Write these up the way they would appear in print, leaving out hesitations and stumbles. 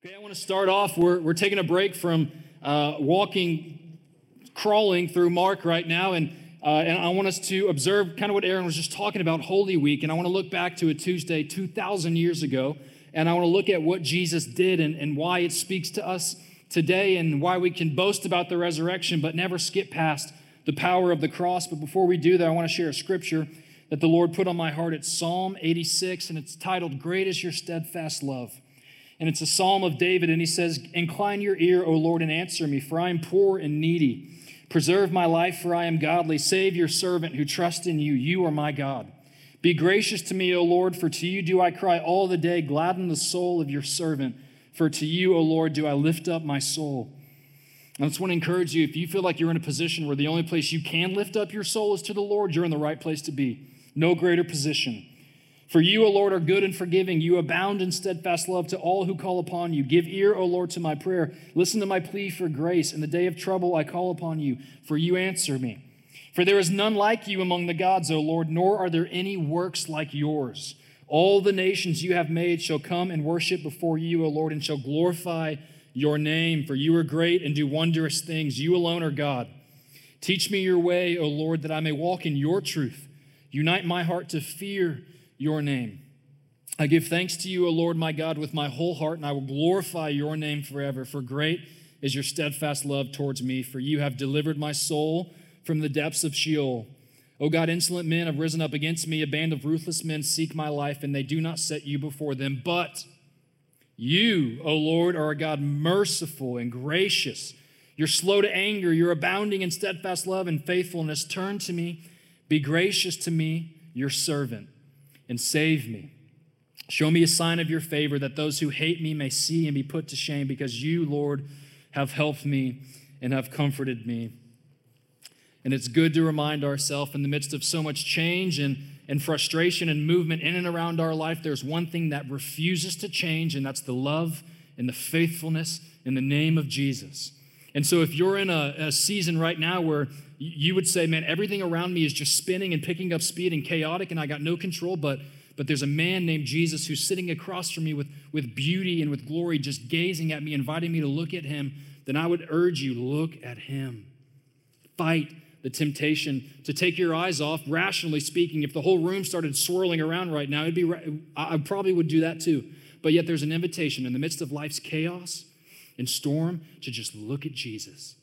Okay, I want to start off. We're taking a break from crawling through Mark right now, and I want us to observe kind of what Aaron was just talking about, Holy Week, and I want to look back to a Tuesday 2,000 years ago, and I want to look at what Jesus did and why it speaks to us today, and why we can boast about the resurrection, but never skip past the power of the cross. But before we do that, I want to share a scripture that the Lord put on my heart. It's Psalm 86, and it's titled, "Great is Your Steadfast Love." And it's a psalm of David, and he says, "Incline your ear, O Lord, and answer me, for I am poor and needy. Preserve my life, for I am godly. Save your servant who trusts in you. You are my God. Be gracious to me, O Lord, for to you do I cry all the day. Gladden the soul of your servant, for to you, O Lord, do I lift up my soul." And I just want to encourage you, if you feel like you're in a position where the only place you can lift up your soul is to the Lord, you're in the right place to be. No greater position. "For you, O Lord, are good and forgiving. You abound in steadfast love to all who call upon you. Give ear, O Lord, to my prayer. Listen to my plea for grace. In the day of trouble I call upon you, for you answer me. For there is none like you among the gods, O Lord, nor are there any works like yours. All the nations you have made shall come and worship before you, O Lord, and shall glorify your name. For you are great and do wondrous things. You alone are God. Teach me your way, O Lord, that I may walk in your truth. Unite my heart to fear your name. I give thanks to you, O Lord, my God, with my whole heart, and I will glorify your name forever. For great is your steadfast love towards me, for you have delivered my soul from the depths of Sheol. O God, insolent men have risen up against me. A band of ruthless men seek my life, and they do not set you before them. But you, O Lord, are a God merciful and gracious. You're slow to anger. You're abounding in steadfast love and faithfulness. Turn to me. Be gracious to me, your servant, and save me. Show me a sign of your favor, that those who hate me may see and be put to shame, because you, Lord, have helped me and have comforted me." And it's good to remind ourselves in the midst of so much change and frustration and movement in and around our life, there's one thing that refuses to change, and that's the love and the faithfulness in the name of Jesus. And so if you're in a season right now where you would say, "Man, everything around me is just spinning and picking up speed and chaotic, and I got no control, but there's a man named Jesus who's sitting across from me with beauty and with glory, just gazing at me, inviting me to look at him," then I would urge you, look at him. Fight the temptation to take your eyes off, rationally speaking. If the whole room started swirling around right now, I probably would do that too. But yet there's an invitation in the midst of life's chaos and storm to just look at Jesus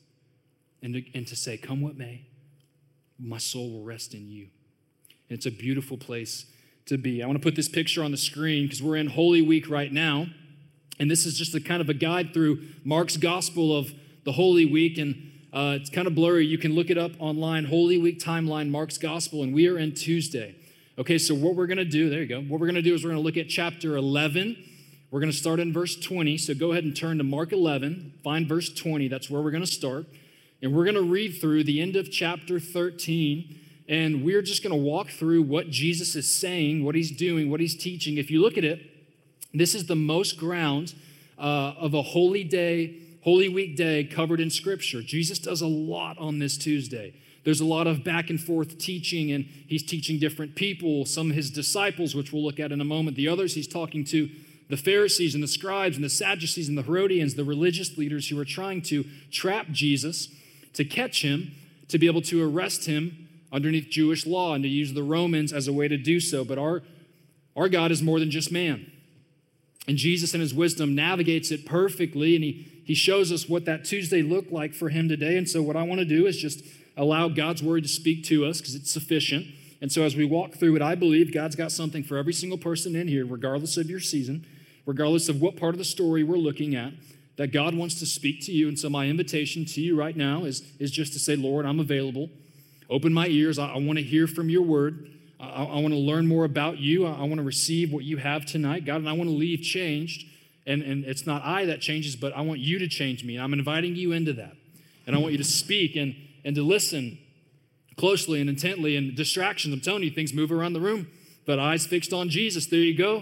and to say, "Come what may, my soul will rest in you." And it's a beautiful place to be. I want to put this picture on the screen because we're in Holy Week right now. And this is just a kind of a guide through Mark's gospel of the Holy Week. And it's kind of blurry. You can look it up online, Holy Week timeline, Mark's gospel. And we are in Tuesday. Okay, so what we're going to do, there you go. What we're going to do is we're going to look at chapter 11. We're going to start in verse 20. So go ahead and turn to Mark 11. Find verse 20. That's where we're going to start. And we're going to read through the end of chapter 13, and we're just going to walk through what Jesus is saying, what he's doing, what he's teaching. If you look at it, this is the most ground of a Holy Week day covered in Scripture. Jesus does a lot on this Tuesday. There's a lot of back and forth teaching, and he's teaching different people, some of his disciples, which we'll look at in a moment. The others, he's talking to the Pharisees and the scribes and the Sadducees and the Herodians, the religious leaders who are trying to trap Jesus, to catch him, to be able to arrest him underneath Jewish law and to use the Romans as a way to do so. But our God is more than just man. And Jesus in his wisdom navigates it perfectly, and he shows us what that Tuesday looked like for him today. And so what I want to do is just allow God's word to speak to us because it's sufficient. And so as we walk through it, I believe God's got something for every single person in here, regardless of your season, regardless of what part of the story we're looking at, that God wants to speak to you. And so my invitation to you right now is just to say, "Lord, I'm available. Open my ears. I want to hear from your word. I want to learn more about you. I want to receive what you have tonight, God, and I want to leave changed. And it's not I that changes, but I want you to change me. And I'm inviting you into that. And I want you to speak and to listen closely and intently. And distractions, I'm telling you, things move around the room. But eyes fixed on Jesus. There you go.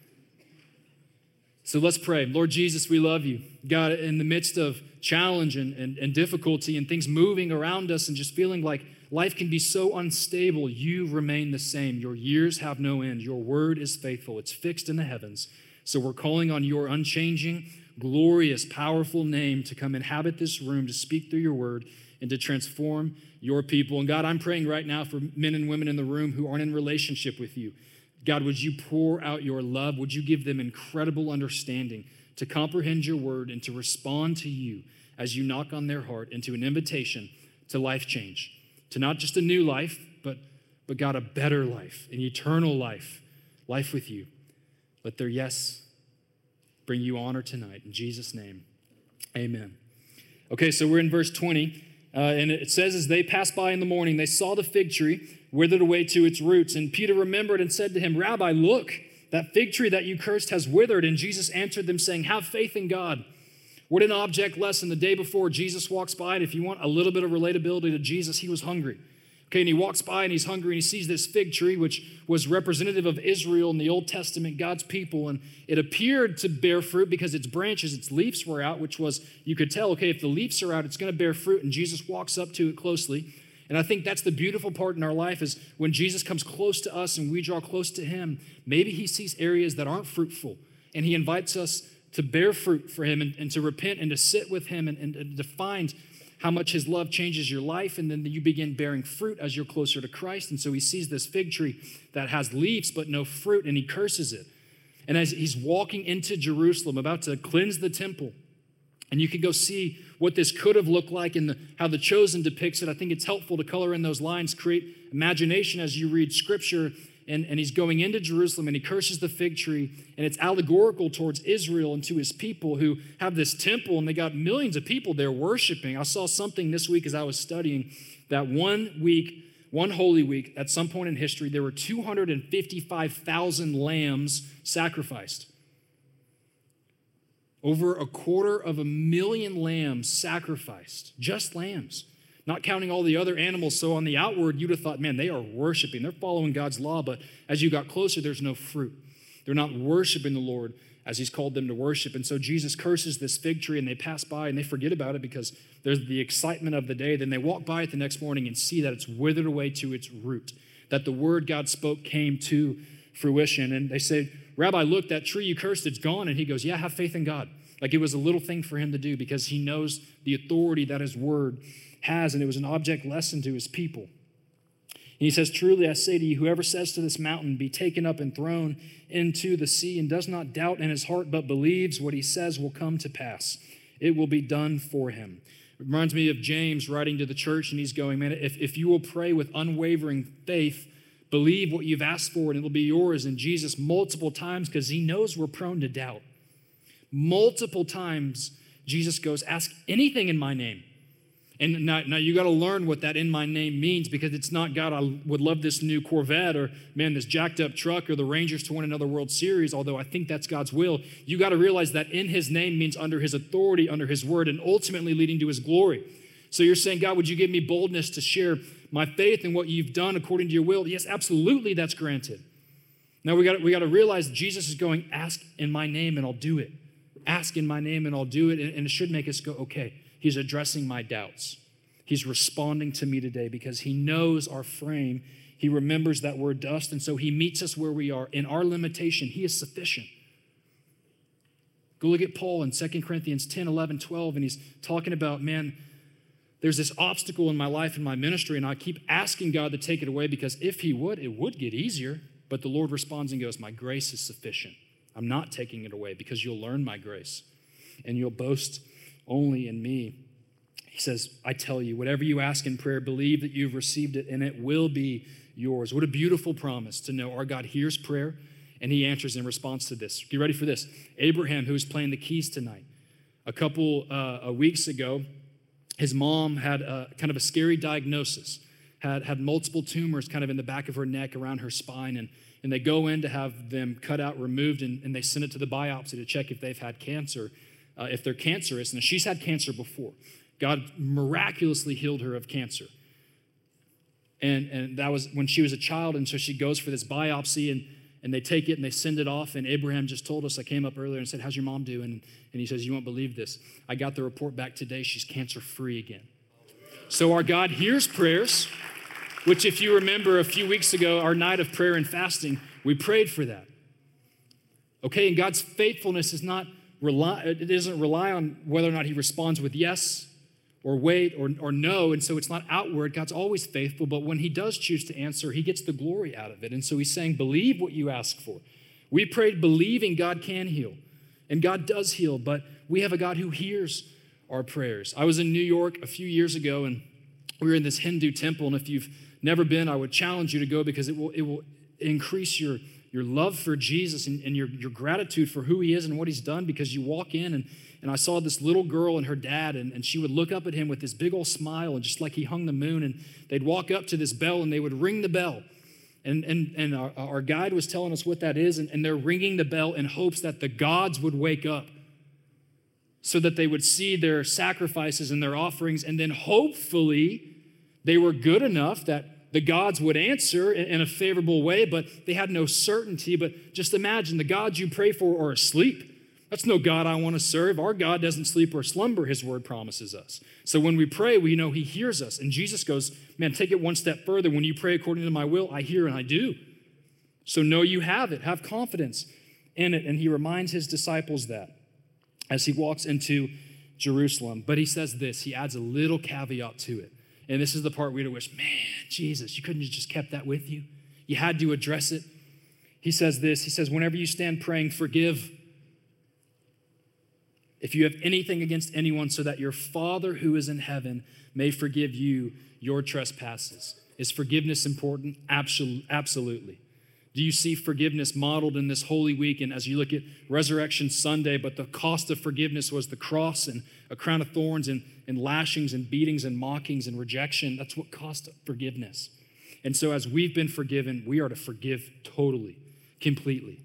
So let's pray. Lord Jesus, we love you. God, in the midst of challenge and difficulty and things moving around us and just feeling like life can be so unstable, you remain the same. Your years have no end. Your word is faithful. It's fixed in the heavens. So we're calling on your unchanging, glorious, powerful name to come inhabit this room, to speak through your word, and to transform your people. And God, I'm praying right now for men and women in the room who aren't in relationship with you. God, would you pour out your love? Would you give them incredible understanding to comprehend your word and to respond to you as you knock on their heart into an invitation to life change, to not just a new life, but God, a better life, an eternal life, life with you. Let their yes bring you honor tonight. In Jesus' name, amen. Okay, so we're in verse 20, and it says, as they passed by in the morning, they saw the fig tree withered away to its roots. And Peter remembered and said to him, Rabbi, look, that fig tree that you cursed has withered. And Jesus answered them, saying, have faith in God. What an object lesson. The day before, Jesus walks by, and if you want a little bit of relatability to Jesus, he was hungry. Okay, and he walks by and he's hungry and he sees this fig tree, which was representative of Israel in the Old Testament, God's people. And it appeared to bear fruit because its branches, its leaves were out, which was, you could tell, okay, if the leaves are out, it's going to bear fruit. And Jesus walks up to it closely. And I think that's the beautiful part in our life is when Jesus comes close to us and we draw close to him, maybe he sees areas that aren't fruitful. And he invites us to bear fruit for him and to repent and to sit with him and to find how much his love changes your life, and then you begin bearing fruit as you're closer to Christ. And so he sees this fig tree that has leaves but no fruit, and he curses it. And as he's walking into Jerusalem, about to cleanse the temple, and you can go see what this could have looked like and how The Chosen depicts it. I think it's helpful to color in those lines, create imagination as you read Scripture. And he's going into Jerusalem and he curses the fig tree, and it's allegorical towards Israel and to his people who have this temple, and they got millions of people there worshiping. I saw something this week as I was studying that one Holy Week, at some point in history, there were 255,000 lambs sacrificed. Over 250,000 lambs sacrificed, just lambs. Not counting all the other animals. So on the outward, you'd have thought, man, they are worshiping. They're following God's law. But as you got closer, there's no fruit. They're not worshiping the Lord as he's called them to worship. And so Jesus curses this fig tree, and they pass by and they forget about it because there's the excitement of the day. Then they walk by it the next morning and see that it's withered away to its root, that the word God spoke came to fruition. And they say, Rabbi, look, that tree you cursed, it's gone. And he goes, yeah, have faith in God. Like it was a little thing for him to do because he knows the authority that his word has, and it was an object lesson to his people. And he says, truly I say to you, whoever says to this mountain, be taken up and thrown into the sea, and does not doubt in his heart, but believes what he says will come to pass, it will be done for him. It reminds me of James writing to the church, and he's going, man, if you will pray with unwavering faith, believe what you've asked for, and it'll be yours. And Jesus multiple times, because he knows we're prone to doubt, multiple times Jesus goes, ask anything in my name. And now you got to learn what that in my name means, because it's not, God, I would love this new Corvette, or man, this jacked up truck, or the Rangers to win another World Series, although I think that's God's will. You got to realize that in his name means under his authority, under his word, and ultimately leading to his glory. So you're saying, God, would you give me boldness to share my faith in what you've done according to your will? Yes, absolutely, that's granted. Now we got to realize Jesus is going, ask in my name and I'll do it. Ask in my name and I'll do it. And it should make us go, okay, he's addressing my doubts. He's responding to me today because he knows our frame. He remembers that we're dust, and so he meets us where we are. In our limitation, he is sufficient. Go look at Paul in 2 Corinthians 10, 11, 12, and he's talking about, man, there's this obstacle in my life and my ministry, and I keep asking God to take it away because if he would, it would get easier. But the Lord responds and goes, my grace is sufficient. I'm not taking it away because you'll learn my grace, and you'll boast only in me. He says, I tell you, whatever you ask in prayer, believe that you've received it and it will be yours. What a beautiful promise to know our God hears prayer and he answers in response to this. Get ready for this. Abraham, who's playing the keys tonight, a couple weeks ago, his mom had kind of a scary diagnosis, had multiple tumors kind of in the back of her neck, around her spine, and they go in to have them cut out, removed, and they send it to the biopsy to check if they've had cancer, if they're cancerous. And she's had cancer before. God miraculously healed her of cancer. And that was when she was a child, and so she goes for this biopsy, and they take it and they send it off, and Abraham just told us, I came up earlier and said, how's your mom doing? And he says, you won't believe this. I got the report back today, she's cancer-free again. So our God hears prayers, which if you remember a few weeks ago, our night of prayer and fasting, we prayed for that. Okay, and God's faithfulness is not doesn't rely on whether or not he responds with yes or wait or no. And so it's not outward. God's always faithful. But when he does choose to answer, he gets the glory out of it. And so he's saying, believe what you ask for. We prayed believing God can heal. And God does heal. But we have a God who hears our prayers. I was in New York a few years ago, and we were in this Hindu temple. And if you've never been, I would challenge you to go, because it will increase your love for Jesus and your gratitude for who he is and what he's done, because you walk in and I saw this little girl and her dad, and she would look up at him with this big old smile, and just like he hung the moon, and they'd walk up to this bell and they would ring the bell. And our guide was telling us what that is, and they're ringing the bell in hopes that the gods would wake up so that they would see their sacrifices and their offerings, and then hopefully they were good enough that the gods would answer in a favorable way, but they had no certainty. But just imagine, the gods you pray for are asleep. That's no God I want to serve. Our God doesn't sleep or slumber, his word promises us. So when we pray, we know he hears us. And Jesus goes, man, take it one step further. When you pray according to my will, I hear and I do. So know you have it. Have confidence in it. And he reminds his disciples that as he walks into Jerusalem. But he says this, he adds a little caveat to it. And this is the part we'd wish, man, Jesus, you couldn't have just kept that with you. You had to address it. He says this, he says, whenever you stand praying, forgive if you have anything against anyone, so that your Father who is in heaven may forgive you your trespasses. Is forgiveness important? Absolutely. Do you see forgiveness modeled in this Holy Week? And as you look at Resurrection Sunday, but the cost of forgiveness was the cross and a crown of thorns and lashings and beatings and mockings and rejection. That's what cost forgiveness. And so as we've been forgiven, we are to forgive totally, completely.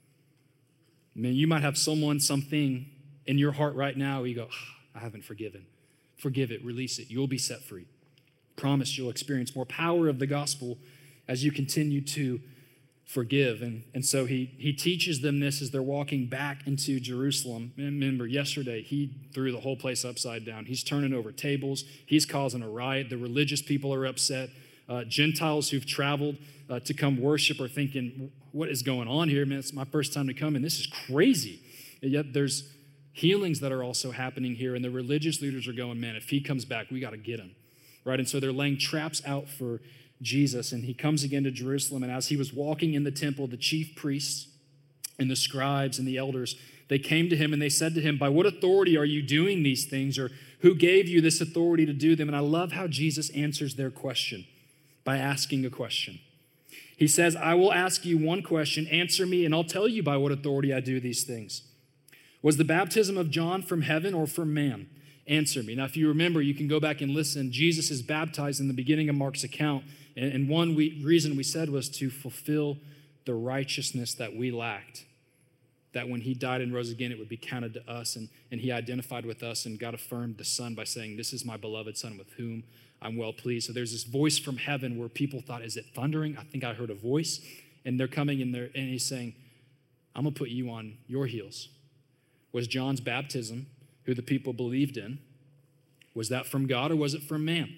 I mean, you might have someone, something in your heart right now, you go, I haven't forgiven. Forgive it, release it. You'll be set free. Promise you'll experience more power of the gospel as you continue to forgive. And so he teaches them this as they're walking back into Jerusalem. Remember, yesterday, he threw the whole place upside down. He's turning over tables. He's causing a riot. The religious people are upset. Gentiles who've traveled to come worship are thinking, what is going on here? Man, it's my first time to come, and this is crazy. And yet there's healings that are also happening here, and the religious leaders are going, man, if he comes back, we got to get him, right? And so they're laying traps out for Jesus, and he comes again to Jerusalem, and as he was walking in the temple, the chief priests and the scribes and the elders, they came to him and they said to him, by what authority are you doing these things, or who gave you this authority to do them? And I love how Jesus answers their question by asking a question. He says, I will ask you one question, answer me, and I'll tell you by what authority I do these things. Was the baptism of John from heaven or from man? Answer me. Now, if you remember, you can go back and listen. Jesus is baptized in the beginning of Mark's account, and one reason we said was to fulfill the righteousness that we lacked, that when he died and rose again, it would be counted to us, and he identified with us, and God affirmed the Son by saying, this is my beloved Son with whom I'm well pleased. So there's this voice from heaven where people thought, is it thundering? I think I heard a voice, and they're coming in there, and he's saying, I'm going to put you on your heels. Was John's baptism, who the people believed in, was that from God or was it from man?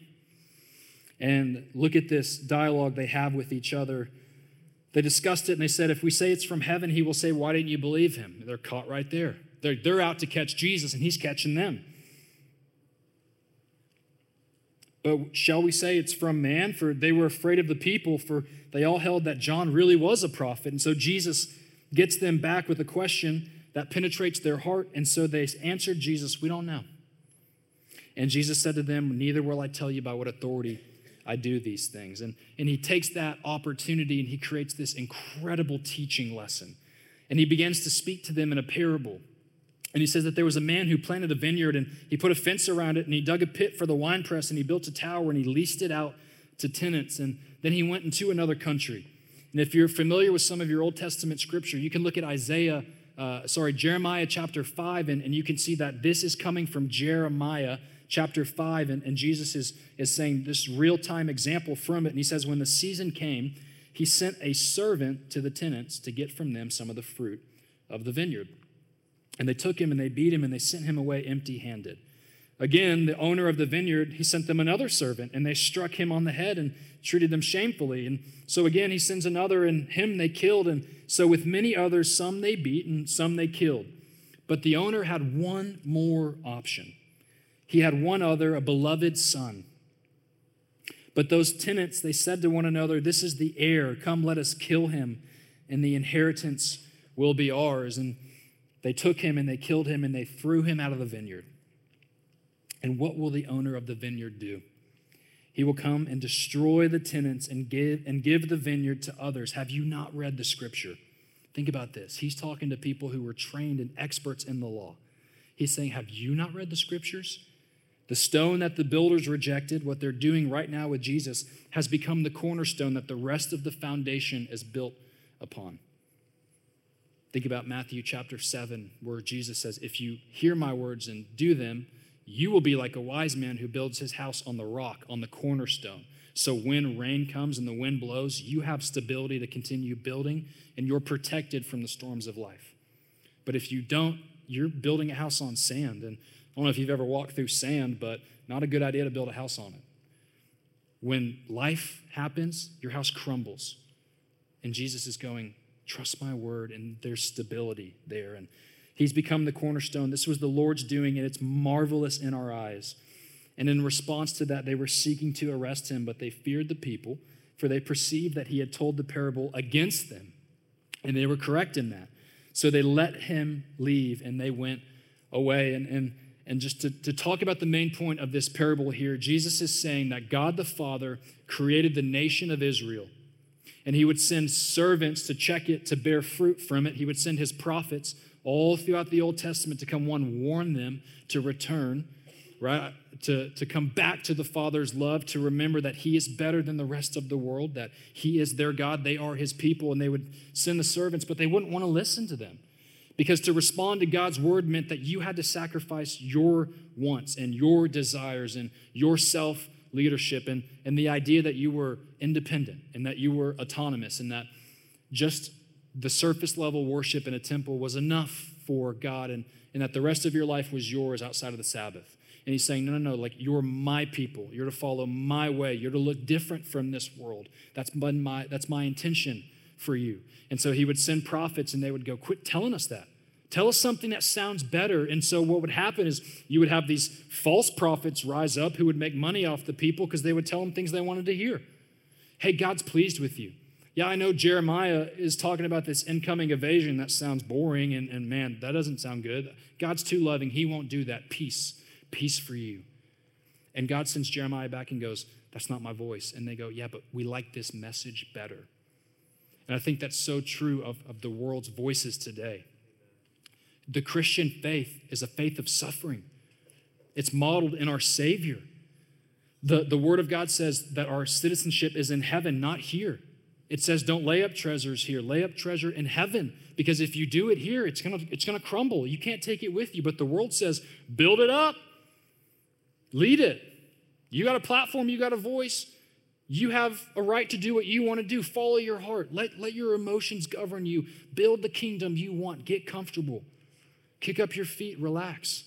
And look at this dialogue they have with each other. They discussed it and they said, if we say it's from heaven, he will say, why didn't you believe him? They're caught right there. They're out to catch Jesus and he's catching them. But shall we say it's from man? For they were afraid of the people, for they all held that John really was a prophet. And so Jesus gets them back with a question that penetrates their heart. And so they answered Jesus, we don't know. And Jesus said to them, neither will I tell you by what authority I do these things. And he takes that opportunity and he creates this incredible teaching lesson. And he begins to speak to them in a parable. And he says that there was a man who planted a vineyard and he put a fence around it and he dug a pit for the winepress and he built a tower and he leased it out to tenants. And then he went into another country. And if you're familiar with some of your Old Testament scripture, you can look at Jeremiah chapter 5, and you can see that this is coming from Jeremiah chapter 5, and Jesus is saying this real-time example from it. And he says, when the season came, he sent a servant to the tenants to get from them some of the fruit of the vineyard. And they took him and they beat him and they sent him away empty-handed. Again, the owner of the vineyard, he sent them another servant, and they struck him on the head and treated them shamefully. And so again, he sends another, and him they killed. And so with many others, some they beat and some they killed. But the owner had one more option. He had one other, a beloved son. But those tenants, they said to one another, "This is the heir. Come, let us kill him, and the inheritance will be ours." And they took him and they killed him and they threw him out of the vineyard. And what will the owner of the vineyard do? He will come and destroy the tenants and give the vineyard to others. Have you not read the scripture? Think about this. He's talking to people who were trained and experts in the law. He's saying, have you not read the scriptures? The stone that the builders rejected, what they're doing right now with Jesus, has become the cornerstone that the rest of the foundation is built upon. Think about Matthew chapter 7, where Jesus says, if you hear my words and do them, you will be like a wise man who builds his house on the rock, on the cornerstone. So when rain comes and the wind blows, you have stability to continue building, and you're protected from the storms of life. But if you don't, you're building a house on sand. And I don't know if you've ever walked through sand, but not a good idea to build a house on it. When life happens, your house crumbles. And Jesus is going, trust my word, and there's stability there. And he's become the cornerstone. This was the Lord's doing, and it's marvelous in our eyes. And in response to that, they were seeking to arrest him, but they feared the people, for they perceived that he had told the parable against them. And they were correct in that. So they let him leave, and they went away. And just to talk about the main point of this parable here, Jesus is saying that God the Father created the nation of Israel, and he would send servants to check it, to bear fruit from it. He would send his prophets all throughout the Old Testament to come, one, warn them to return, right? To come back to the Father's love, to remember that he is better than the rest of the world, that he is their God, they are his people, and they would send the servants, but they wouldn't want to listen to them. Because to respond to God's word meant that you had to sacrifice your wants and your desires and your self-leadership and the idea that you were independent and that you were autonomous and that just the surface level worship in a temple was enough for God and that the rest of your life was yours outside of the Sabbath. And he's saying, no, like you're my people. You're to follow my way. You're to look different from this world. That's my intention for you. And so he would send prophets and they would go, quit telling us that. Tell us something that sounds better. And so what would happen is you would have these false prophets rise up who would make money off the people because they would tell them things they wanted to hear. Hey, God's pleased with you. Yeah, I know Jeremiah is talking about this incoming invasion. That sounds boring, and man, that doesn't sound good. God's too loving. He won't do that. Peace for you. And God sends Jeremiah back and goes, that's not my voice. And they go, yeah, but we like this message better. And I think that's so true of the world's voices today. The Christian faith is a faith of suffering. It's modeled in our Savior. The Word of God says that our citizenship is in heaven, not here. It says, don't lay up treasures here. Lay up treasure in heaven. Because if you do it here, it's gonna crumble. You can't take it with you. But the world says, build it up. Lead it. You got a platform. You got a voice. You have a right to do what you want to do. Follow your heart. Let your emotions govern you. Build the kingdom you want. Get comfortable. Kick up your feet. Relax.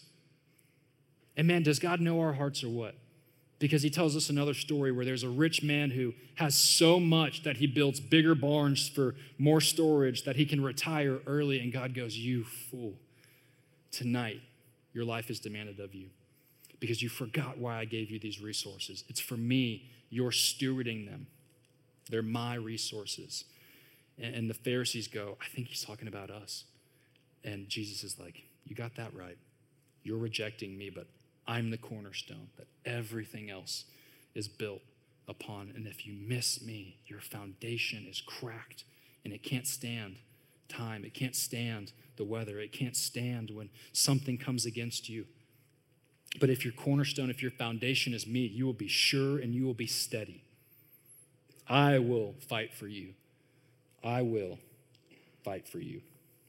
And man, does God know our hearts or what? Because he tells us another story where there's a rich man who has so much that he builds bigger barns for more storage that he can retire early. And God goes, you fool, tonight your life is demanded of you because you forgot why I gave you these resources. It's for me. You're stewarding them. They're my resources. And the Pharisees go, I think he's talking about us. And Jesus is like, you got that right. You're rejecting me, but I'm the cornerstone that everything else is built upon. And if you miss me, your foundation is cracked and it can't stand time. It can't stand the weather. It can't stand when something comes against you. But if your cornerstone, if your foundation is me, you will be sure and you will be steady. I will fight for you. I will fight for you.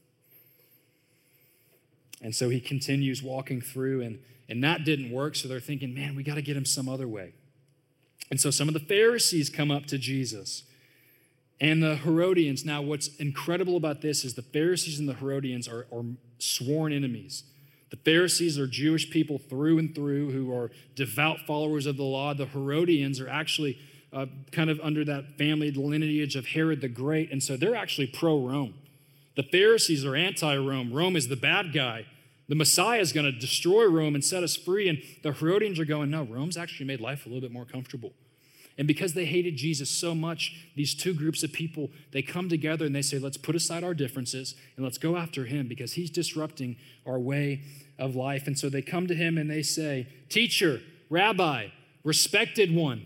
And so he continues walking through, and that didn't work, so they're thinking, man, we got to get him some other way. And so some of the Pharisees come up to Jesus and the Herodians. Now, what's incredible about this is the Pharisees and the Herodians are sworn enemies. The Pharisees are Jewish people through and through who are devout followers of the law. The Herodians are actually kind of under that family lineage of Herod the Great, and so they're actually pro-Rome. The Pharisees are anti-Rome. Rome is the bad guy. The Messiah is going to destroy Rome and set us free. And the Herodians are going, no, Rome's actually made life a little bit more comfortable. And because they hated Jesus so much, these two groups of people, they come together and they say, let's put aside our differences and let's go after him because he's disrupting our way of life. And so they come to him and they say, teacher, rabbi, respected one,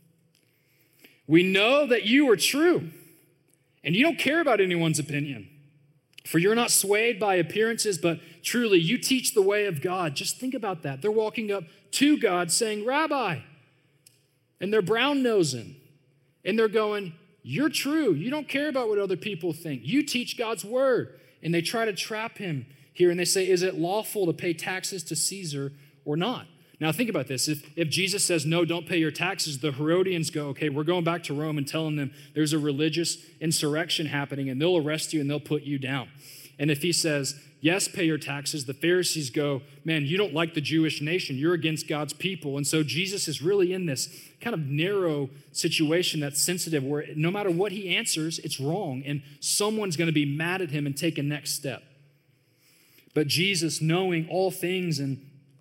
we know that you are true and you don't care about anyone's opinion. For you're not swayed by appearances, but truly you teach the way of God. Just think about that. They're walking up to God saying, Rabbi. And they're brown-nosing. And they're going, you're true. You don't care about what other people think. You teach God's word. And they try to trap him here. And they say, is it lawful to pay taxes to Caesar or not? Now think about this. If Jesus says, no, don't pay your taxes, the Herodians go, okay, we're going back to Rome and telling them there's a religious insurrection happening and they'll arrest you and they'll put you down. And if he says, yes, pay your taxes, the Pharisees go, man, you don't like the Jewish nation. You're against God's people. And so Jesus is really in this kind of narrow situation that's sensitive where no matter what he answers, it's wrong. And someone's going to be mad at him and take a next step. But Jesus, knowing all things and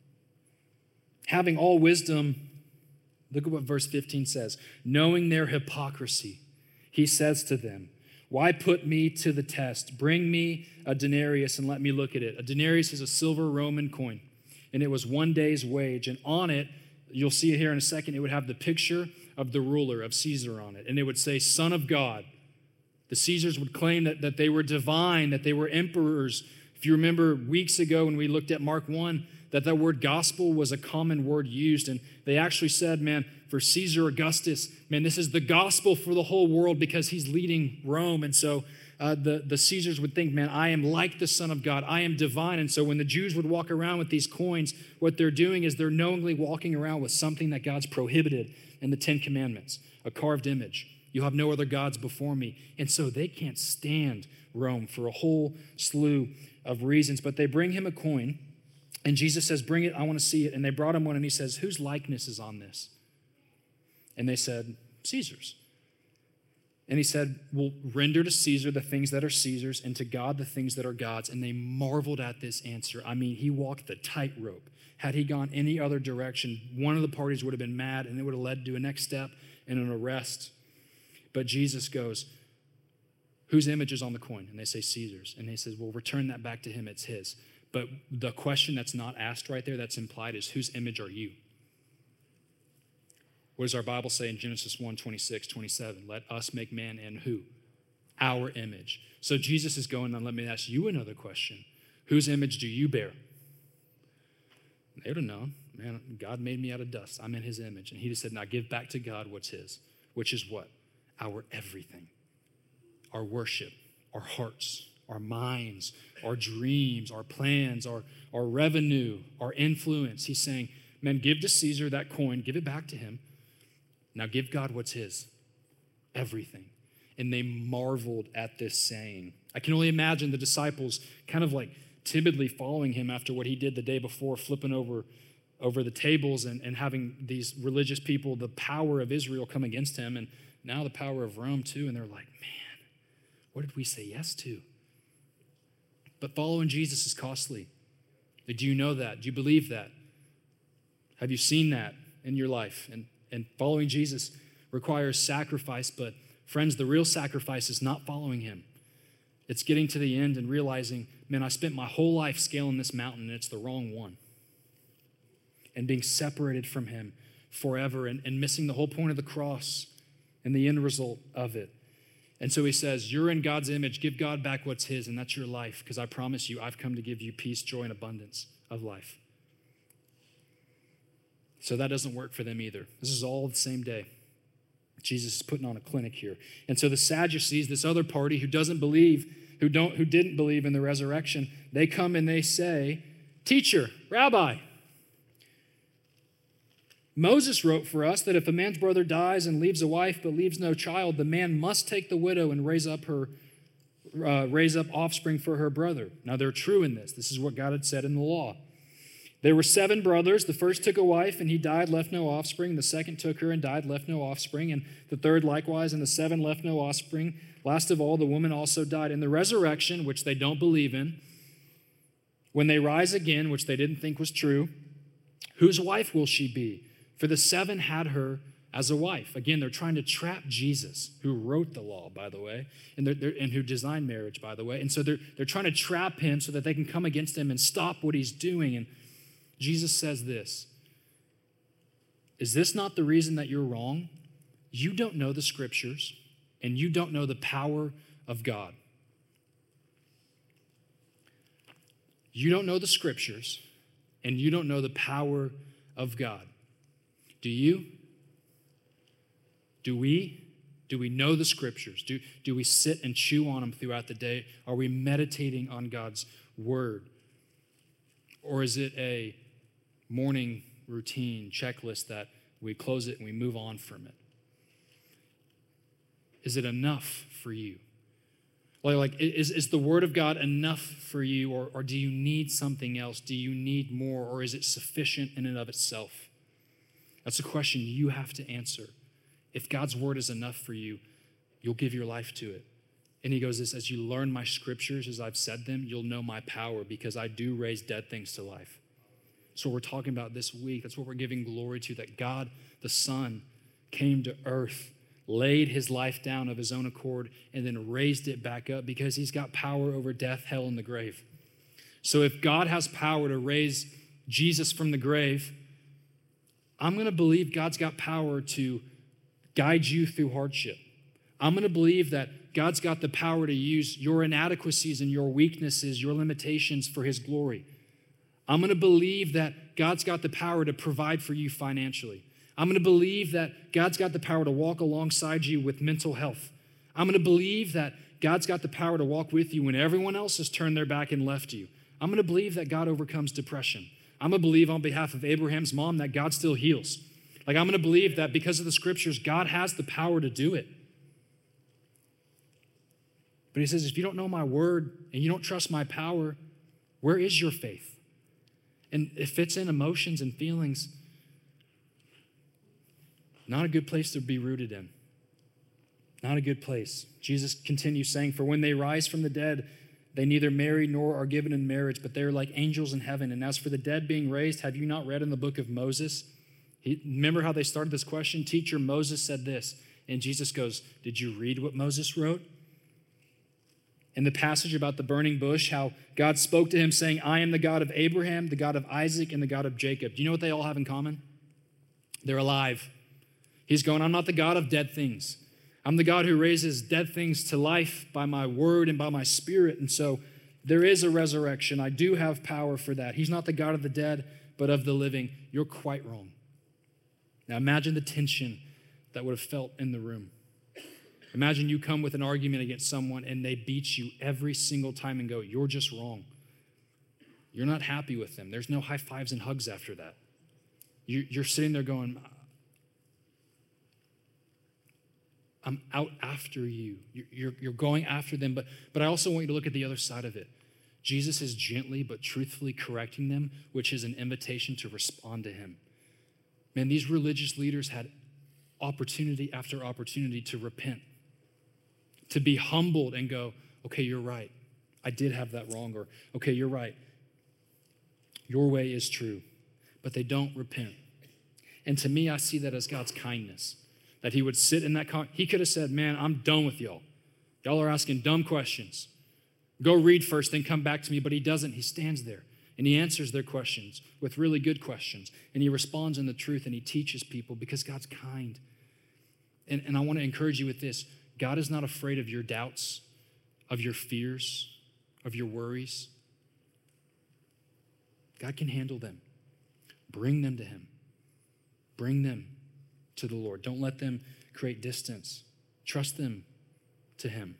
having all wisdom, look at what verse 15 says. Knowing their hypocrisy, he says to them, why put me to the test? Bring me a denarius and let me look at it. A denarius is a silver Roman coin, and it was 1 day's wage. And on it, you'll see it here in a second, it would have the picture of the ruler, of Caesar on it. And it would say, Son of God. The Caesars would claim that they were divine, that they were emperors. If you remember weeks ago when we looked at Mark 1, that word gospel was a common word used. And they actually said, man, for Caesar Augustus, man, this is the gospel for the whole world because he's leading Rome. And so the Caesars would think, man, I am like the Son of God. I am divine. And so when the Jews would walk around with these coins, what they're doing is they're knowingly walking around with something that God's prohibited in the 10 Commandments, a carved image. You'll have no other gods before me. And so they can't stand Rome for a whole slew of reasons. But they bring him a coin. And Jesus says, bring it, I want to see it. And they brought him one, and he says, whose likeness is on this? And they said, Caesar's. And he said, well, render to Caesar the things that are Caesar's, and to God the things that are God's. And they marveled at this answer. I mean, he walked the tightrope. Had he gone any other direction, one of the parties would have been mad, and it would have led to a next step and an arrest. But Jesus goes, whose image is on the coin? And they say, Caesar's. And he says, well, return that back to him, it's his. But the question that's not asked right there, that's implied, is whose image are you? What does our Bible say in Genesis 1, 26, 27? Let us make man in who? Our image. So Jesus is going on, let me ask you another question. Whose image do you bear? They would have known, man, God made me out of dust. I'm in his image. And he just said, now give back to God what's his, which is what? Our everything. Our worship, our hearts, our minds, our dreams, our plans, our revenue, our influence. He's saying, man, give to Caesar that coin, give it back to him. Now give God what's his, everything. And they marveled at this saying. I can only imagine the disciples kind of like timidly following him after what he did the day before, flipping over the tables and having these religious people, the power of Israel come against him, and now the power of Rome too. And they're like, man, what did we say yes to? But following Jesus is costly. Do you know that? Do you believe that? Have you seen that in your life? And following Jesus requires sacrifice, but friends, the real sacrifice is not following him. It's getting to the end and realizing, man, I spent my whole life scaling this mountain and it's the wrong one. And being separated from him forever and missing the whole point of the cross and the end result of it. And so he says, you're in God's image. Give God back what's his, and that's your life, because I promise you, I've come to give you peace, joy, and abundance of life. So that doesn't work for them either. This is all the same day. Jesus is putting on a clinic here. And so the Sadducees, this other party who didn't believe in the resurrection, they come and they say, teacher, rabbi, Moses wrote for us that if a man's brother dies and leaves a wife but leaves no child, the man must take the widow and raise up offspring for her brother. Now they're true in this. This is what God had said in the law. There were 7 brothers. The first took a wife and he died, left no offspring. The second took her and died, left no offspring. And the third likewise, and the 7 left no offspring. Last of all, the woman also died. In the resurrection, which they don't believe in, When they rise again, which they didn't think was true, whose wife will she be? For the 7 had her as a wife. Again, they're trying to trap Jesus, who wrote the law, by the way, and who designed marriage, by the way. And so they're trying to trap him so that they can come against him and stop what he's doing. And Jesus says this, is this not the reason that you're wrong? You don't know the scriptures, and you don't know the power of God. You don't know the scriptures, and you don't know the power of God. Do you? Do we? Do we know the scriptures? Do we sit and chew on them throughout the day? Are we meditating on God's word? Or is it a morning routine checklist that we close it and we move on from it? Is it enough for you? Is the word of God enough for you, or do you need something else? Do you need more, or is it sufficient in and of itself? That's a question you have to answer. If God's word is enough for you, you'll give your life to it. And he goes this, as you learn my scriptures, as I've said them, you'll know my power, because I do raise dead things to life. So we're talking about this week. That's what we're giving glory to, that God, the Son, came to earth, laid his life down of his own accord, and then raised it back up because he's got power over death, hell, and the grave. So if God has power to raise Jesus from the grave, I'm going to believe God's got power to guide you through hardship. I'm going to believe that God's got the power to use your inadequacies and your weaknesses, your limitations for his glory. I'm going to believe that God's got the power to provide for you financially. I'm going to believe that God's got the power to walk alongside you with mental health. I'm going to believe that God's got the power to walk with you when everyone else has turned their back and left you. I'm going to believe that God overcomes depression. I'm going to believe on behalf of Abraham's mom that God still heals. I'm going to believe that because of the scriptures, God has the power to do it. But he says, if you don't know my word and you don't trust my power, where is your faith? And if it's in emotions and feelings, not a good place to be rooted in. Not a good place. Jesus continues saying, for when they rise from the dead, they neither marry nor are given in marriage, but they are like angels in heaven. And as for the dead being raised, have you not read in the book of Moses? Remember how they started this question? Teacher, Moses said this. And Jesus goes, did you read what Moses wrote? In the passage about the burning bush, how God spoke to him saying, I am the God of Abraham, the God of Isaac, and the God of Jacob. Do you know what they all have in common? They're alive. He's going, I'm not the God of dead things. I'm the God who raises dead things to life by my word and by my spirit. And so there is a resurrection. I do have power for that. He's not the God of the dead, but of the living. You're quite wrong. Now imagine the tension that would have felt in the room. Imagine you come with an argument against someone and they beat you every single time and go, you're just wrong. You're not happy with them. There's no high fives and hugs after that. You're sitting there going, I'm out after you. You're going after them, but I also want you to look at the other side of it. Jesus is gently but truthfully correcting them, which is an invitation to respond to him. Man, these religious leaders had opportunity after opportunity to repent, to be humbled and go, okay, you're right. I did have that wrong, or okay, you're right. Your way is true, but they don't repent. And to me, I see that as God's kindness, that he would sit in that, he could have said, man, I'm done with y'all. Y'all are asking dumb questions. Go read first, then come back to me, but he doesn't. He stands there and he answers their questions with really good questions, and he responds in the truth and he teaches people because God's kind. And I want to encourage you with this. God is not afraid of your doubts, of your fears, of your worries. God can handle them. Bring them to him. Bring them to the Lord. Don't let them create distance. Trust them to him.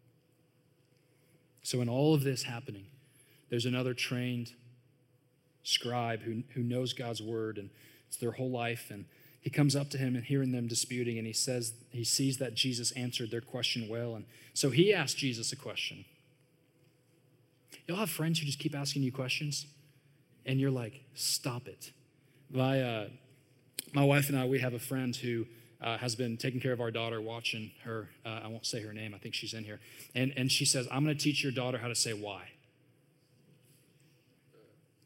So in all of this happening, there's another trained scribe who knows God's word, and it's their whole life, and he comes up to him and hearing them disputing, and he sees that Jesus answered their question well, and so he asked Jesus a question. Y'all have friends who just keep asking you questions, and you're like, stop it. My wife and I, we have a friend who has been taking care of our daughter, watching her. I won't say her name. I think she's in here. And she says, I'm going to teach your daughter how to say why.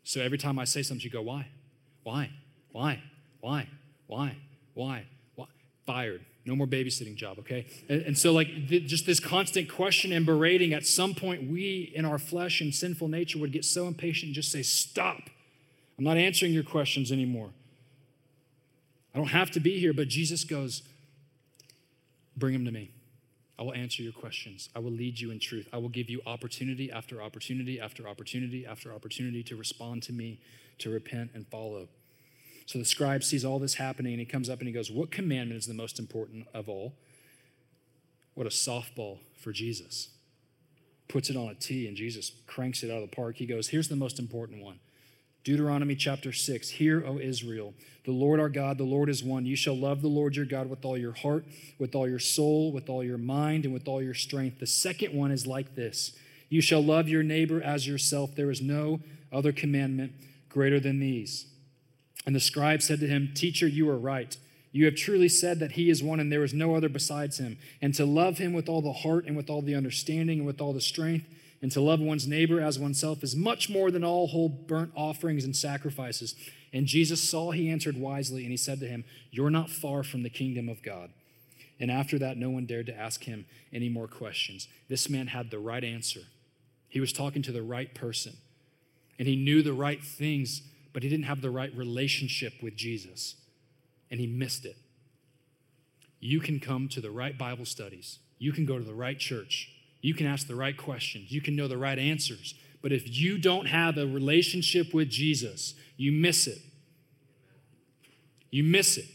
So every time I say something, you go, why? Why? Why? Why? Why? Why? Why? Fired. No more babysitting job, okay? And so just this constant question and berating, at some point we in our flesh and sinful nature would get so impatient and just say, stop. I'm not answering your questions anymore. I don't have to be here, but Jesus goes, bring them to me. I will answer your questions. I will lead you in truth. I will give you opportunity after opportunity after opportunity after opportunity to respond to me, to repent and follow. So the scribe sees all this happening and he comes up and he goes, what commandment is the most important of all? What a softball for Jesus. Puts it on a tee and Jesus cranks it out of the park. He goes, here's the most important one. Deuteronomy chapter 6, hear, O Israel, the Lord our God, the Lord is one. You shall love the Lord your God with all your heart, with all your soul, with all your mind, and with all your strength. The second one is like this. You shall love your neighbor as yourself. There is no other commandment greater than these. And the scribe said to him, Teacher, you are right. You have truly said that he is one and there is no other besides him. And to love him with all the heart and with all the understanding and with all the strength, and to love one's neighbor as oneself is much more than all whole burnt offerings and sacrifices. And Jesus saw he answered wisely, and he said to him, You're not far from the kingdom of God. And after that, no one dared to ask him any more questions. This man had the right answer. He was talking to the right person. And he knew the right things, but he didn't have the right relationship with Jesus. And he missed it. You can come to the right Bible studies. You can go to the right church. You can ask the right questions. You can know the right answers. But if you don't have a relationship with Jesus, you miss it. You miss it.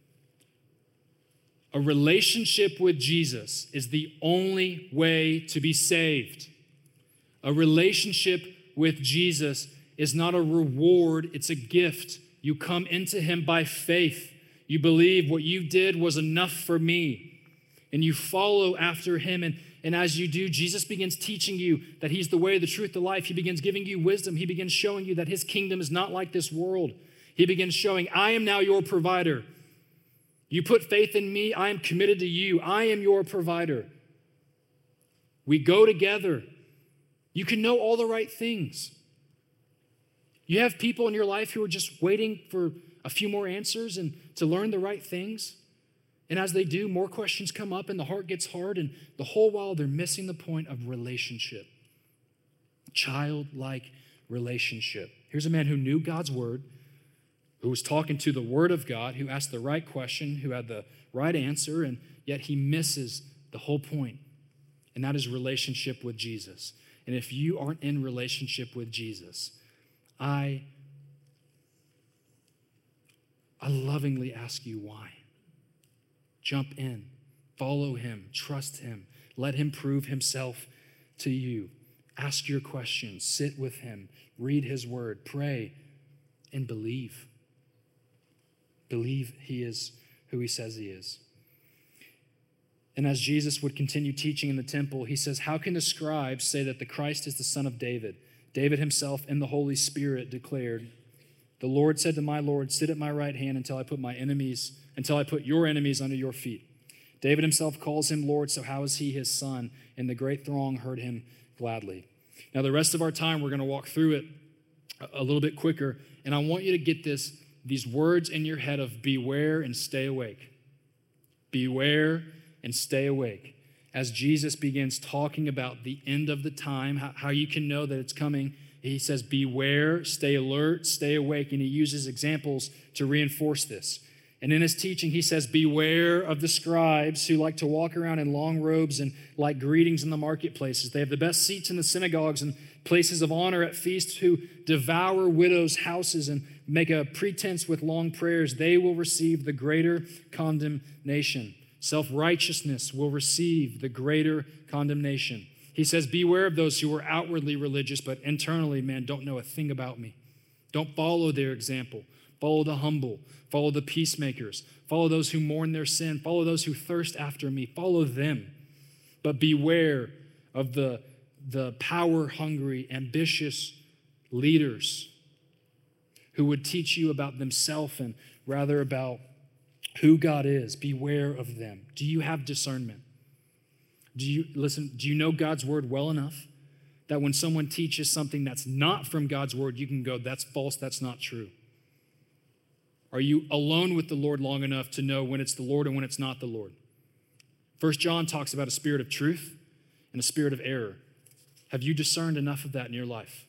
A relationship with Jesus is the only way to be saved. A relationship with Jesus is not a reward, it's a gift. You come into him by faith. You believe what you did was enough for me. And you follow after him. And as you do, Jesus begins teaching you that he's the way, the truth, the life. He begins giving you wisdom. He begins showing you that his kingdom is not like this world. He begins showing, I am now your provider. You put faith in me, I am committed to you. I am your provider. We go together. You can know all the right things. You have people in your life who are just waiting for a few more answers and to learn the right things. And as they do, more questions come up and the heart gets hard, and the whole while they're missing the point of relationship. Childlike relationship. Here's a man who knew God's word, who was talking to the word of God, who asked the right question, who had the right answer, and yet he misses the whole point. And that is relationship with Jesus. And if you aren't in relationship with Jesus, I lovingly ask you why. Jump in, follow him, trust him, let him prove himself to you. Ask your questions, sit with him, read his word, pray, and believe. Believe he is who he says he is. And as Jesus would continue teaching in the temple, he says, how can the scribes say that the Christ is the son of David? David himself in the Holy Spirit declared, the Lord said to my Lord, sit at my right hand until I put your enemies under your feet. David himself calls him Lord, so how is he his son? And the great throng heard him gladly. Now, the rest of our time, we're going to walk through it a little bit quicker, and I want you to get these words in your head of beware and stay awake. Beware and stay awake. As Jesus begins talking about the end of the time, how you can know that it's coming, he says, beware, stay alert, stay awake, and he uses examples to reinforce this. And in his teaching, he says, beware of the scribes who like to walk around in long robes and like greetings in the marketplaces. They have the best seats in the synagogues and places of honor at feasts, who devour widows' houses and make a pretense with long prayers. They will receive the greater condemnation. Self-righteousness will receive the greater condemnation. He says, beware of those who are outwardly religious, but internally, man, don't know a thing about me. Don't follow their example. Follow the humble. Follow the peacemakers. Follow those who mourn their sin. Follow those who thirst after me. Follow them. But beware of the power-hungry, ambitious leaders who would teach you about themselves and rather about who God is. Beware of them. Do you have discernment? Do you know God's word well enough that when someone teaches something that's not from God's word, you can go, that's false, that's not true? Are you alone with the Lord long enough to know when it's the Lord and when it's not the Lord? 1 John talks about a spirit of truth and a spirit of error. Have you discerned enough of that in your life?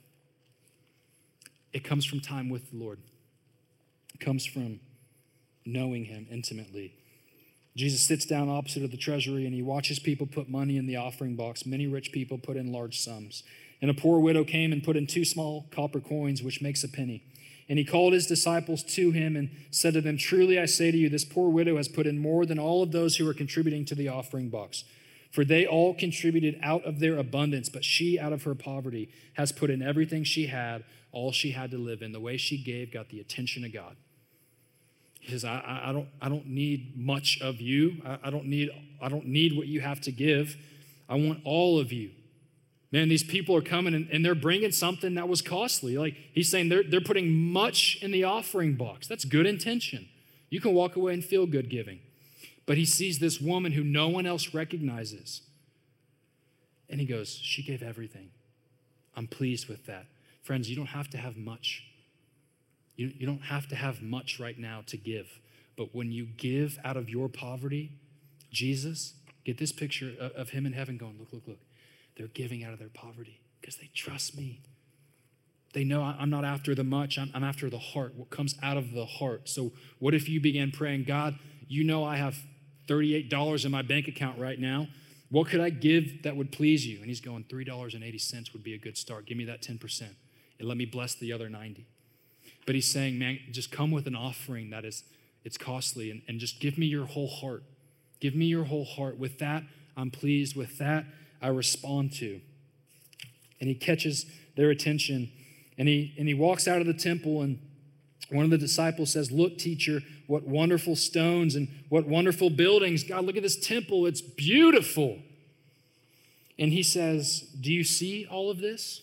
It comes from time with the Lord. It comes from knowing him intimately. Jesus sits down opposite of the treasury and he watches people put money in the offering box. Many rich people put in large sums. And a poor widow came and put in 2 small copper coins, which makes a penny. And he called his disciples to him and said to them, truly I say to you, this poor widow has put in more than all of those who are contributing to the offering box. For they all contributed out of their abundance, but she out of her poverty has put in everything she had, all she had to live in. The way she gave got the attention of God. He says, I don't need much of you. I don't need what you have to give. I want all of you. Man, these people are coming and they're bringing something that was costly. Like he's saying they're putting much in the offering box. That's good intention. You can walk away and feel good giving. But he sees this woman who no one else recognizes. And he goes, she gave everything. I'm pleased with that. Friends, you don't have to have much. You don't have to have much right now to give. But when you give out of your poverty, Jesus, get this picture of him in heaven going, look. They're giving out of their poverty because they trust me. They know I'm not after the much, I'm after the heart, what comes out of the heart. So what if you began praying, God, you know I have $38 in my bank account right now. What could I give that would please you? And he's going, $3.80 would be a good start. Give me that 10% and let me bless the other 90. But he's saying, man, just come with an offering that it's costly and just give me your whole heart. Give me your whole heart. With that, I'm pleased. With that, I respond to. And he catches their attention and he walks out of the temple and one of the disciples says, look, teacher, what wonderful stones and what wonderful buildings. God, look at this temple. It's beautiful. And he says, do you see all of this?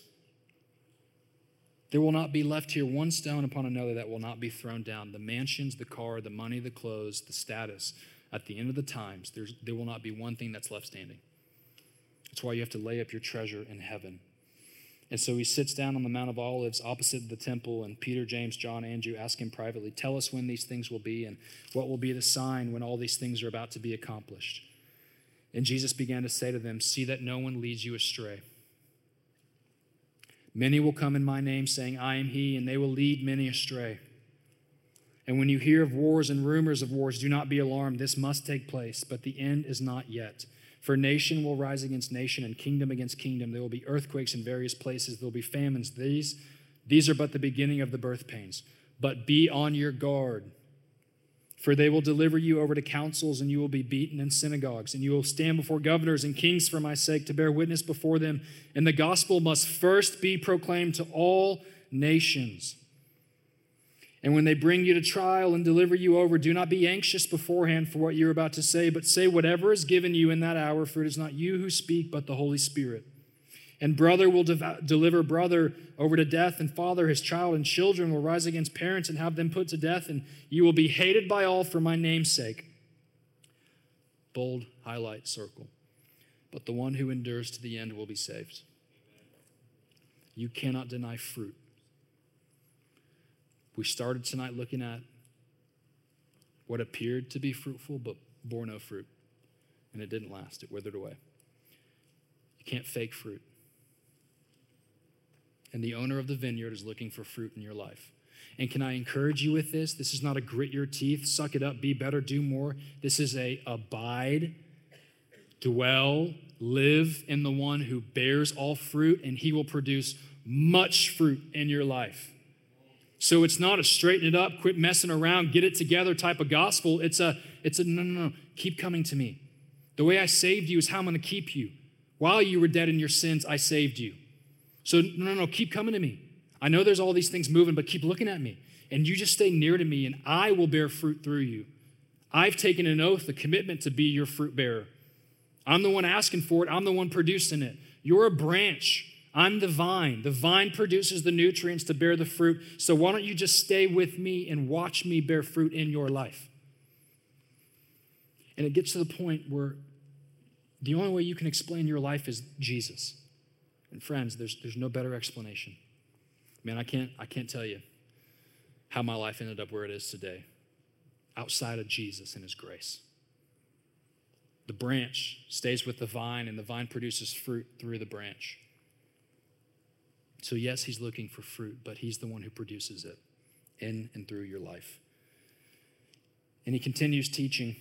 There will not be left here one stone upon another that will not be thrown down. The mansions, the car, the money, the clothes, the status. At the end of the times, there will not be one thing that's left standing. That's why you have to lay up your treasure in heaven. And so he sits down on the Mount of Olives opposite the temple, and Peter, James, John, Andrew ask him privately, tell us when these things will be and what will be the sign when all these things are about to be accomplished. And Jesus began to say to them, see that no one leads you astray. Many will come in my name saying, I am he, and they will lead many astray. And when you hear of wars and rumors of wars, do not be alarmed. This must take place, but the end is not yet. For nation will rise against nation and kingdom against kingdom. There will be earthquakes in various places. There will be famines. These are but the beginning of the birth pains. But be on your guard. For they will deliver you over to councils, and you will be beaten in synagogues, and you will stand before governors and kings for my sake to bear witness before them. And the gospel must first be proclaimed to all nations. And when they bring you to trial and deliver you over, do not be anxious beforehand for what you're about to say, but say whatever is given you in that hour, for it is not you who speak, but the Holy Spirit. And brother will deliver brother over to death, and father his child, and children will rise against parents and have them put to death, and you will be hated by all for my name's sake. Bold highlight circle. But the one who endures to the end will be saved. You cannot deny fruit. We started tonight looking at what appeared to be fruitful, but bore no fruit. And it didn't last. It withered away. You can't fake fruit. And the owner of the vineyard is looking for fruit in your life. And can I encourage you with this? This is not a grit your teeth, suck it up, be better, do more. This is a abide, dwell, live in the one who bears all fruit, and he will produce much fruit in your life. So it's not a straighten it up, quit messing around, get it together type of gospel. It's a no, keep coming to me. The way I saved you is how I'm going to keep you. While you were dead in your sins, I saved you. So no, keep coming to me. I know there's all these things moving, but keep looking at me. And you just stay near to me, and I will bear fruit through you. I've taken an oath, a commitment to be your fruit bearer. I'm the one asking for it. I'm the one producing it. You're a branch. I'm the vine. The vine produces the nutrients to bear the fruit. So why don't you just stay with me and watch me bear fruit in your life? And it gets to the point where the only way you can explain your life is Jesus. And friends, there's no better explanation. Man, I can't tell you how my life ended up where it is today, outside of Jesus and his grace. The branch stays with the vine, and the vine produces fruit through the branch. So yes, he's looking for fruit, but he's the one who produces it in and through your life. And he continues teaching.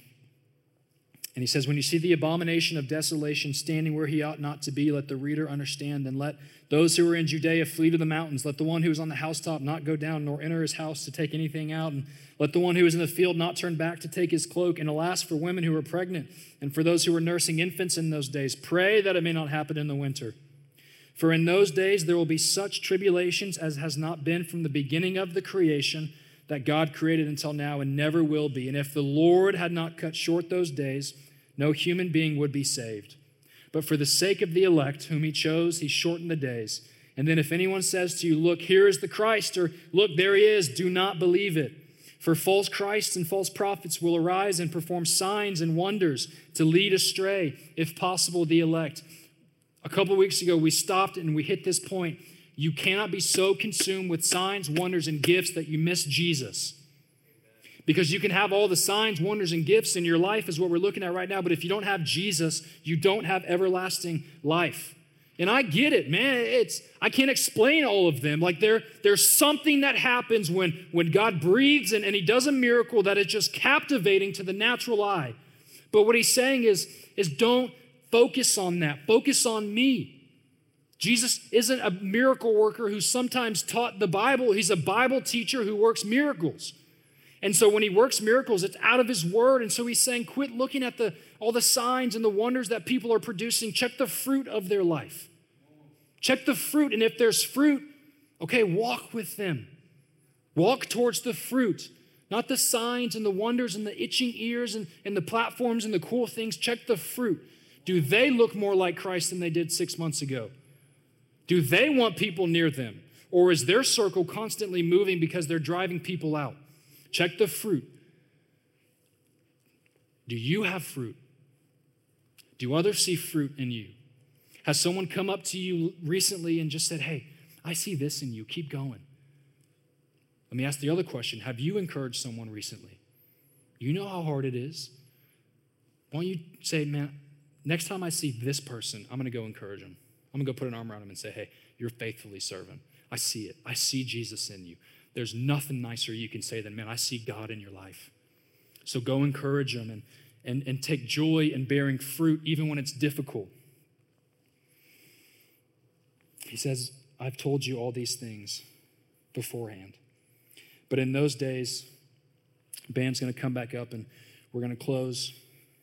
And he says, when you see the abomination of desolation standing where he ought not to be, let the reader understand. Then let those who are in Judea flee to the mountains. Let the one who is on the housetop not go down, nor enter his house to take anything out. And let the one who is in the field not turn back to take his cloak. And alas, for women who are pregnant and for those who are nursing infants in those days, pray that it may not happen in the winter. For in those days there will be such tribulations as has not been from the beginning of the creation that God created until now and never will be. And if the Lord had not cut short those days, no human being would be saved. But for the sake of the elect whom he chose, he shortened the days. And then if anyone says to you, look, here is the Christ, or look, there he is, do not believe it. For false Christs and false prophets will arise and perform signs and wonders to lead astray, if possible, the elect. A couple of weeks ago, we stopped and we hit this point. You cannot be so consumed with signs, wonders, and gifts that you miss Jesus. Because you can have all the signs, wonders, and gifts in your life is what we're looking at right now. But if you don't have Jesus, you don't have everlasting life. And I get it, man. I can't explain all of them. Like there's something that happens when God breathes and he does a miracle that is just captivating to the natural eye. But what he's saying is don't focus on that. Focus on me. Jesus isn't a miracle worker who sometimes taught the Bible. He's a Bible teacher who works miracles. And so when he works miracles, it's out of his word. And so he's saying, quit looking at all the signs and the wonders that people are producing. Check the fruit of their life. Check the fruit. And if there's fruit, okay, walk with them. Walk towards the fruit, not the signs and the wonders and the itching ears and the platforms and the cool things. Check the fruit. Do they look more like Christ than they did 6 months ago? Do they want people near them? Or is their circle constantly moving because they're driving people out? Check the fruit. Do you have fruit? Do others see fruit in you? Has someone come up to you recently and just said, hey, I see this in you. Keep going. Let me ask the other question. Have you encouraged someone recently? You know how hard it is. Why don't you say, man, next time I see this person, I'm going to go encourage them. I'm going to go put an arm around them and say, hey, you're faithfully serving. I see it. I see Jesus in you. There's nothing nicer you can say than, man, I see God in your life. So go encourage them and take joy in bearing fruit even when it's difficult. He says, I've told you all these things beforehand. But in those days, the band's going to come back up and we're going to close.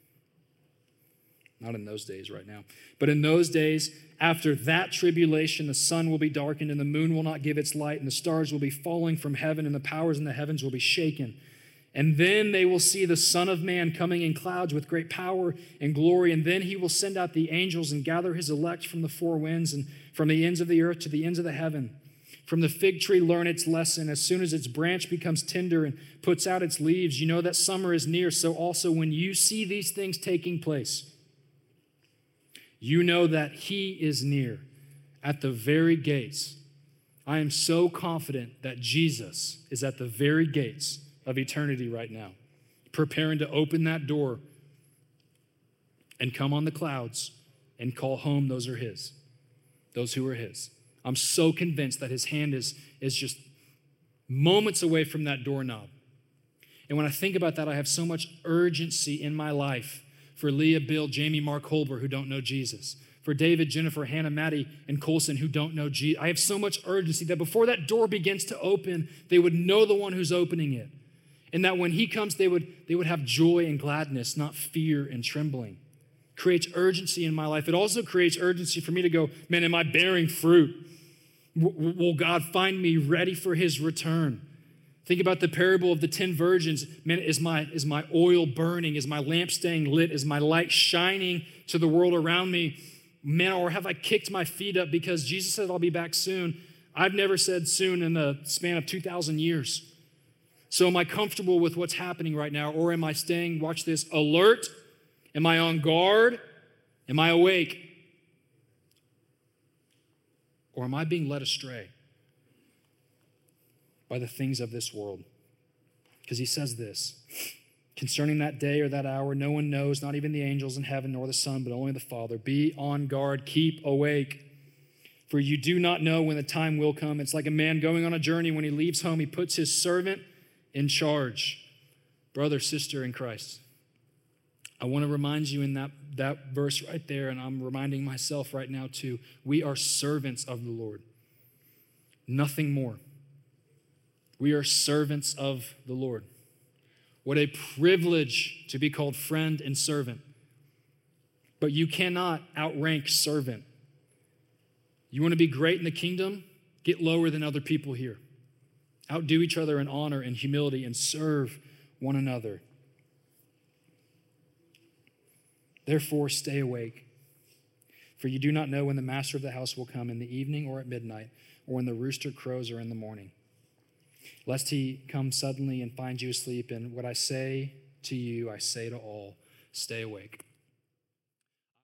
Not in those days right now. But in those days, after that tribulation, the sun will be darkened and the moon will not give its light and the stars will be falling from heaven and the powers in the heavens will be shaken. And then they will see the Son of Man coming in clouds with great power and glory. And then he will send out the angels and gather his elect from the four winds and from the ends of the earth to the ends of the heaven. From the fig tree learn its lesson. As soon as its branch becomes tender and puts out its leaves, you know that summer is near. So also when you see these things taking place, you know that he is near at the very gates. I am so confident that Jesus is at the very gates of eternity right now, preparing to open that door and come on the clouds and call home those are his, those who are his. I'm so convinced that his hand is just moments away from that doorknob. And when I think about that, I have so much urgency in my life for Leah, Bill, Jamie, Mark, Holber, who don't know Jesus. For David, Jennifer, Hannah, Maddie, and Colson, who don't know Jesus. I have so much urgency that before that door begins to open, they would know the one who's opening it. And that when he comes, they would have joy and gladness, not fear and trembling. Creates urgency in my life. It also creates urgency for me to go, man, am I bearing fruit? Will God find me ready for his return? Think about the parable of the 10 virgins. Man, is my oil burning? Is my lamp staying lit? Is my light shining to the world around me? Man, or have I kicked my feet up because Jesus said I'll be back soon? I've never said soon in the span of 2,000 years. So am I comfortable with what's happening right now? Or am I staying, watch this, alert? Am I on guard? Am I awake? Or am I being led astray by the things of this world? Because he says this, concerning that day or that hour, no one knows, not even the angels in heaven nor the Son, but only the Father. Be on guard, keep awake, for you do not know when the time will come. It's like a man going on a journey. When he leaves home, he puts his servant in charge. Brother, sister in Christ, I want to remind you in that verse right there, and I'm reminding myself right now too, we are servants of the Lord. Nothing more. We are servants of the Lord. What a privilege to be called friend and servant. But you cannot outrank servant. You want to be great in the kingdom? Get lower than other people here. Outdo each other in honor and humility and serve one another. Therefore, stay awake, for you do not know when the master of the house will come, in the evening or at midnight, or when the rooster crows or in the morning, lest he come suddenly and find you asleep. And what I say to you, I say to all, stay awake.